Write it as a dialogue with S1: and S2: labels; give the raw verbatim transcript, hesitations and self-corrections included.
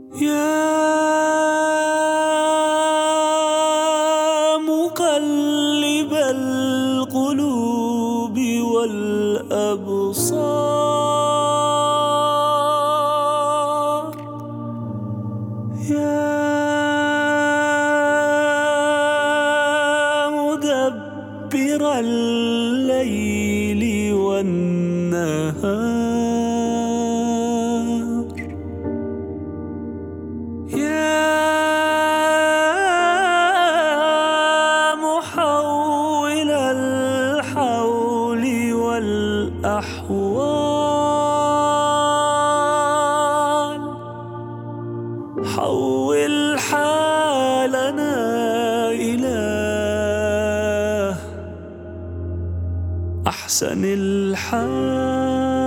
S1: يا مقلب القلوب والأبصار، يا مدبر الليل والنهار، يا محول الحول والأحوال، حول حالنا إلى أحسن الحال.